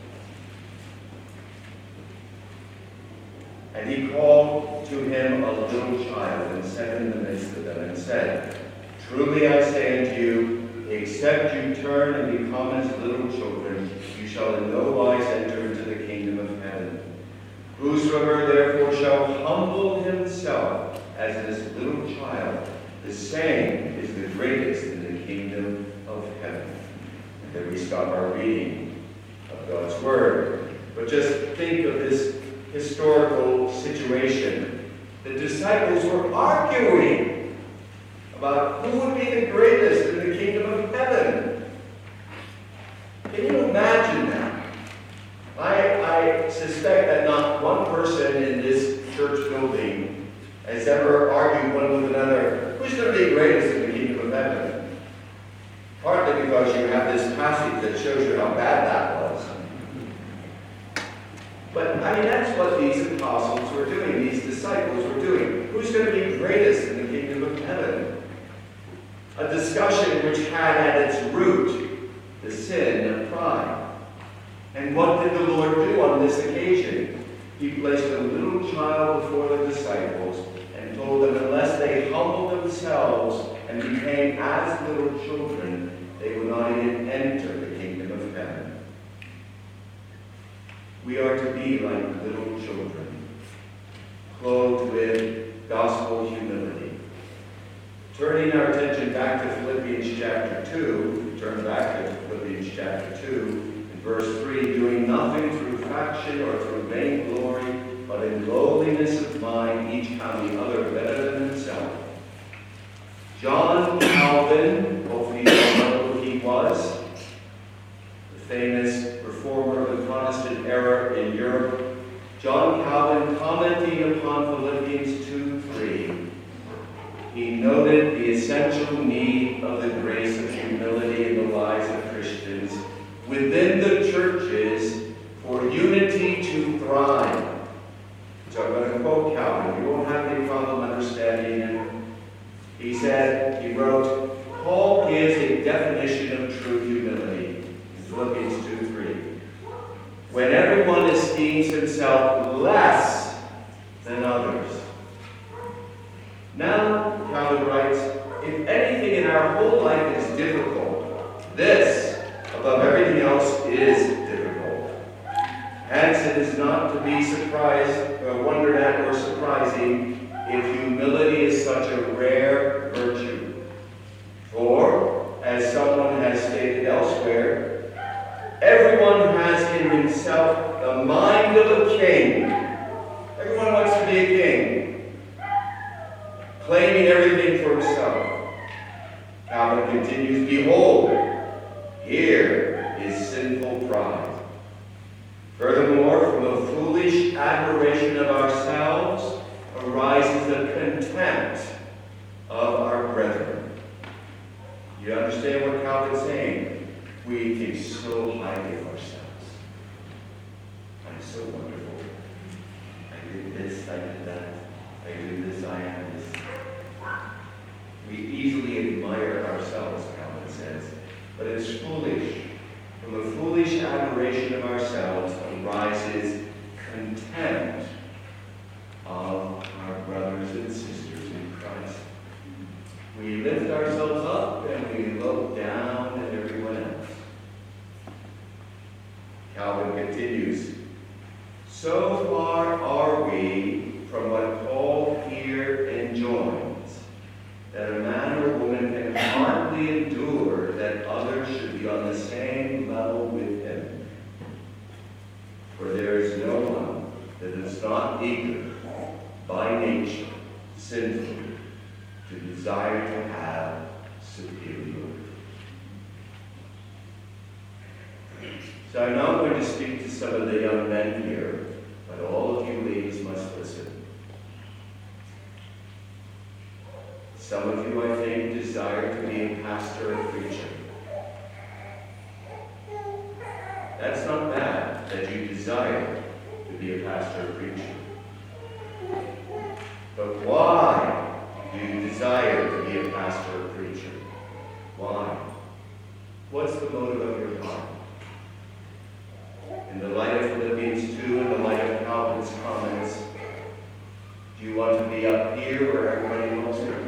Speaker 2: And he called to him a little child, and set him in the midst of them, and said, truly I say unto you, except you turn and become as little children, you shall in no wise enter into the kingdom of heaven. Whosoever therefore shall humble himself as this little child, the same is the greatest in the kingdom of heaven. And then we stop our reading of God's word. But just think of this historical situation. The disciples were arguing about who would be the greatest in the kingdom of heaven. Can you imagine that? I, I suspect that not one person in this church building has ever argued one with another, who's going to be greatest in the kingdom of heaven? Partly because you have this passage that shows you how bad that was. But, I mean, that's what these apostles were doing, these disciples were doing. Who's going to be greatest in the kingdom of heaven? A discussion which had at its root the sin of pride. And what did the Lord do on this occasion? He placed a little child before the disciples and told them unless they humbled themselves and became as little children, they would not even enter the kingdom of heaven. We are to be like little children, clothed with gospel humility. Turning our attention back to Philippians chapter two, turn back to Philippians chapter two, in verse three, doing nothing through faction or through vainglory, but in lowliness of mind, each counting other better than himself. John Calvin, hopefully you know who he was, the famous reformer of the Protestant era in Europe. John Calvin, commenting upon Philippians two three, essential need of the grace of humility in the lives of Christians within the churches for unity to thrive. So I'm going to quote Calvin. You won't have any problem understanding him. He said, he wrote, Paul gives a definition of true humility in Philippians two three. When everyone esteems himself less than others. Now, Calvin writes, if anything in our whole life is difficult, this, above everything else, is difficult. Hence, it is not to be surprised, or wondered at, or surprising if humility is such a rare virtue. For, as someone has stated elsewhere, everyone has in himself the mind of a king. Everyone wants to be a king, claiming everything for himself. Calvin continues, behold, here is sinful pride. Furthermore, from a foolish admiration of ourselves arises a contempt of our brethren. You understand what Calvin's saying? We think so highly of ourselves. I'm so wonderful. I did this, I did that. I do this, I am this. We easily admire ourselves, Calvin says, but it's foolish. From a foolish admiration of ourselves arises contempt of our brothers and sisters in Christ. We lift ourselves up and we look down at everyone else. Calvin continues, so far are we from what Paul here enjoins, that a man or woman can hardly endure that others should be on the same level with him. For there is no one that is not eager, by nature, sinful, to desire to have superiority. So I'm now going to speak to some of the young men here, but all of you ladies must listen. Some of you, I think, desire to be a pastor or preacher. That's not bad that you desire to be a pastor or preacher. But why do you desire to be a pastor or preacher? Why? What's the motive of your heart? In the light of Philippians two, in the light of Calvin's comments, do you want to be up here where everybody knows you?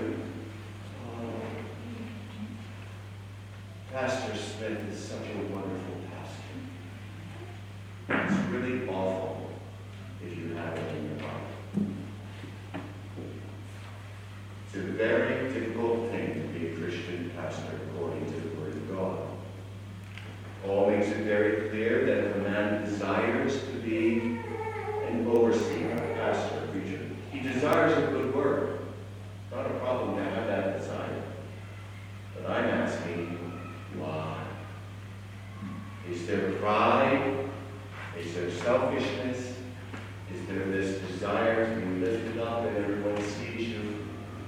Speaker 2: Pastor Smith is such a wonderful pastor. It's really awful if you have it in your heart. It's a very difficult thing to be a Christian pastor according to the Word of God. Paul makes it very clear that if a man desires to be an overseer, a pastor, a preacher, he desires a good work. Not a problem to have that desire. But I'm asking, why? Is there pride? Is there selfishness? Is there this desire to be lifted up and everyone sees you?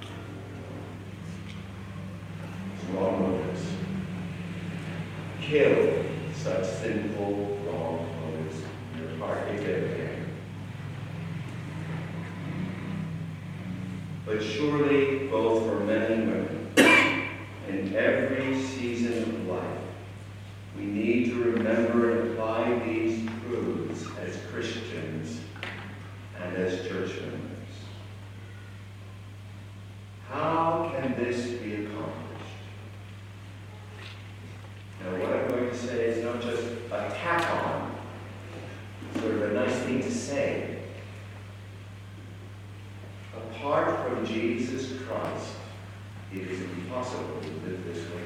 Speaker 2: It's wrong motives. Kill such sinful, wrong motives. Your heart is everything. But surely, both for men and women, in every season of life, we need to remember and apply these truths as Christians and as church members. How can this be accomplished? Now, what I'm going to say is not just a tack-on, sort of a nice thing to say. Apart from Jesus Christ, it is impossible to live this way.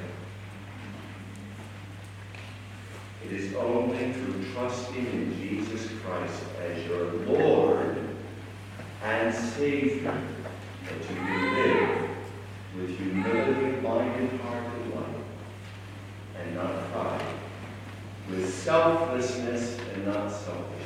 Speaker 2: It is only through trusting in Jesus Christ as your Lord and Savior that you can live with humility of mind and heart and life, and not pride, with selflessness and not selfishness.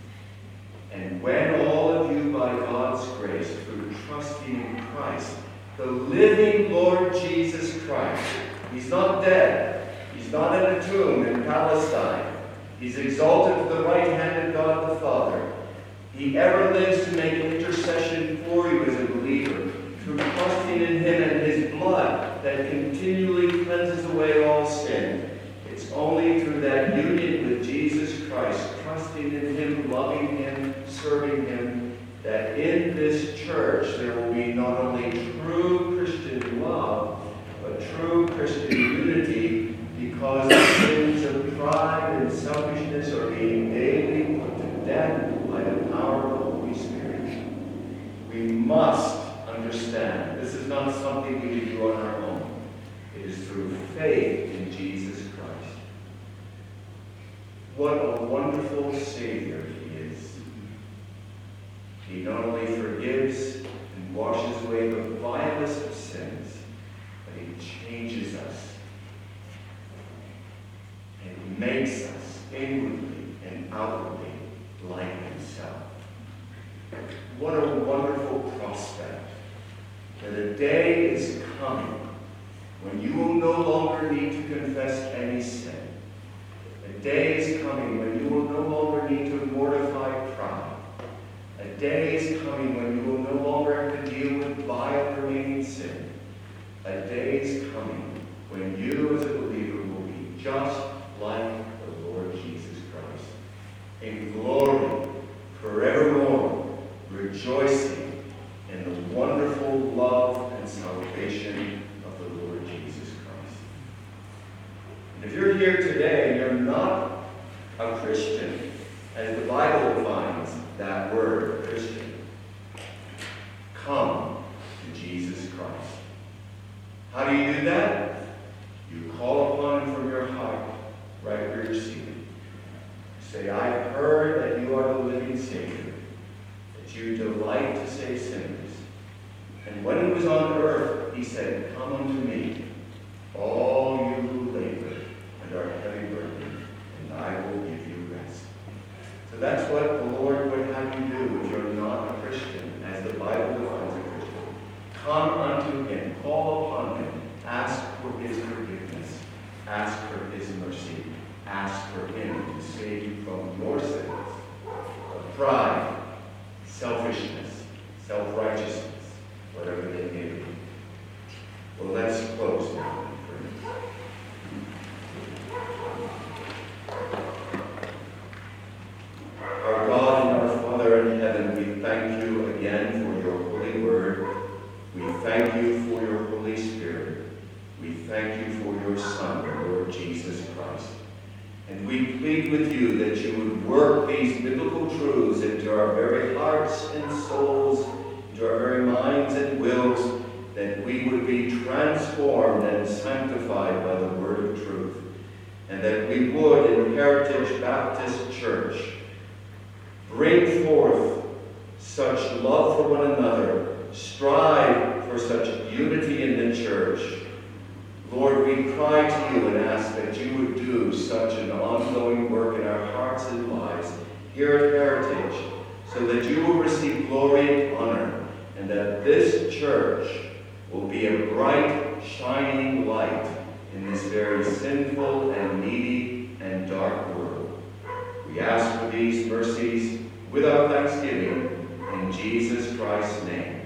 Speaker 2: And when all of you, by God's grace, through trusting in Christ, The living Lord Jesus Christ. He's not dead. He's not in a tomb in Palestine. He's exalted to the right hand of God the Father. He ever lives to make intercession for you as a believer, through trusting in him and his blood that continually cleanses away all sin. It's only through that union with Jesus Christ, trusting in him, loving him, serving him, that in this church there will be not only true Christian love, but true Christian unity, because the sins of pride and selfishness are being daily put to death by the power of the Holy Spirit. We must understand this is not something we can do on our own. It is through faith in Jesus Christ. What a wonderful Savior he is. He not only forgives and washes away the vilest of sins, but he changes us and makes us inwardly and outwardly like himself. What a wonderful prospect that a day is coming when you will no longer need to confess any sin. A day is coming when you will no longer need to mortify pride. A day is coming when you will no longer have to deal with vile remaining sin. A day is coming when you as a believer will be just like the Lord Jesus Christ, in glory forevermore, rejoicing in the wonderful love and salvation of the Lord Jesus Christ. And if you're here today and you're not a Christian, as the Bible defines that word, Christian, come to Jesus Christ. How do you do that? You call upon him from your heart, right where you're seated. Say, I've heard that you are the living Savior, that you delight to save sinners. And when he was on earth, he said, come unto me, all you who labor and are heavy burdened, and I will give you rest. So that's what the Lord would have you do if you're not a Christian, as the Bible defines a Christian. Come unto him, call upon him, ask for his forgiveness, ask for his mercy, ask for him to save you from your sins of pride, selfishness, self-righteousness, whatever they may be. Well, let's close now in prayer. Our God and our Father in heaven, we thank you again for your holy word. We thank you for your Holy Spirit. We thank you for your Son, the Lord Jesus Christ. And we plead with you that you would work these biblical truths into our very hearts and souls, into our very minds and wills, that we would be transformed and sanctified by the word of truth, and that we would, in Heritage Baptist Church, bring forth such love for one another, strive for such unity in the church. Lord, we cry to you and ask that you would do such an ongoing work in our hearts and lives here at Heritage, so that you will receive glory and honor, and that this church will be a bright, shining light in this very sinful and needy and dark world. We ask for these mercies with our thanksgiving in Jesus Christ's name.